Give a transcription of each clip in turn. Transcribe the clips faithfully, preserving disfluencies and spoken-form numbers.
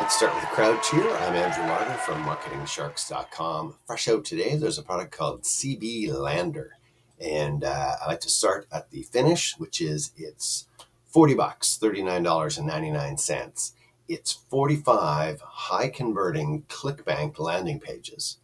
Let's start with a crowd cheer. I'm Andrew Larder from marketing sharks dot com. Fresh out today, there's a product called C B Lander. And uh, I like to start at the finish, which is it's forty bucks, thirty-nine dollars and ninety-nine cents. It's forty-five high converting ClickBank landing pages.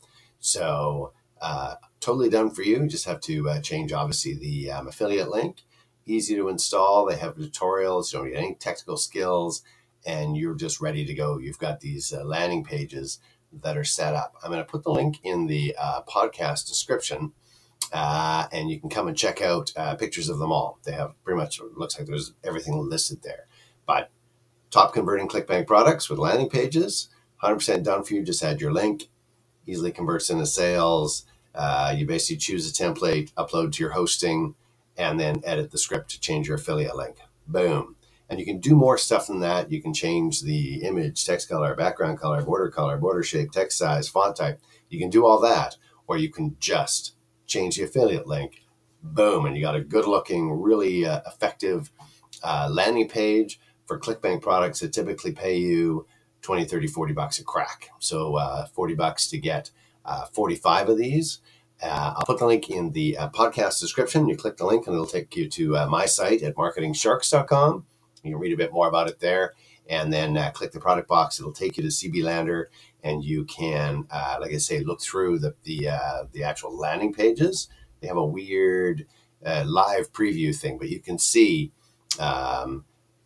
So uh, totally done for you. You just have to uh, change, obviously, the um, affiliate link. Easy to install. They have tutorials. You don't need any technical skills. And you're just ready to go. You've got these uh, landing pages that are set up. I'm going to put the link in the uh, podcast description, uh, and you can come and check out uh, pictures of them all. They have pretty much, it looks like there's everything listed there. But top converting ClickBank products with landing pages, one hundred percent done for you. Just add your link, easily converts into sales. Uh, you basically choose a template, upload to your hosting, and then edit the script to change your affiliate link. Boom. And you can do more stuff than that. You can change the image, text color, background color, border color, border shape, text size, font type. You can do all that, or you can just change the affiliate link. Boom. And you got a good looking, really uh, effective uh, landing page for ClickBank products that typically pay you twenty, thirty, forty bucks a crack. So uh, forty bucks to get uh, forty-five of these. Uh, I'll put the link in the uh, podcast description. You click the link and it'll take you to uh, my site at marketing sharks dot com. You can read a bit more about it there, and then uh, click the product box. It'll take you to C B Lander, and you can, uh, like I say, look through the the uh, the actual landing pages. They have a weird uh, live preview thing, but you can see um,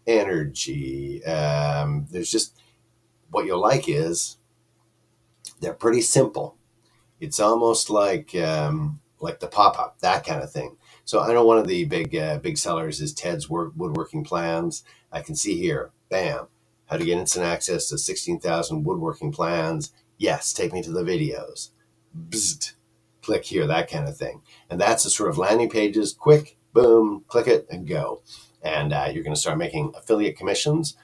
energy. Um, there's just what you'll like is they're pretty simple. It's almost like um, like the pop-up, that kind of thing. So I know one of the big uh, big sellers is Ted's work, woodworking plans. I can see here, bam, how to get instant access to sixteen thousand woodworking plans. Yes, take me to the videos. Bzzzt, click here, that kind of thing. And that's the sort of landing pages, quick, boom, click it and go. And uh, you're going to start making affiliate commissions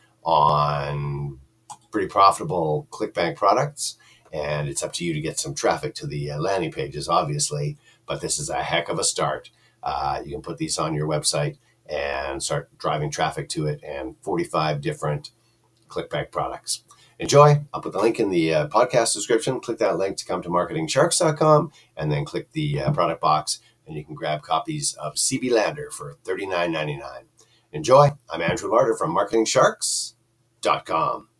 on pretty profitable ClickBank products. And it's up to you to get some traffic to the uh, landing pages, obviously. But this is a heck of a start. Uh, you can put these on your website and start driving traffic to it, and forty-five different ClickBank products. Enjoy. I'll put the link in the uh, podcast description. Click that link to come to marketing sharks dot com, and then click the uh, product box, and you can grab copies of C B Lander for thirty-nine ninety-nine. Enjoy. I'm Andrew Larder from marketing sharks dot com.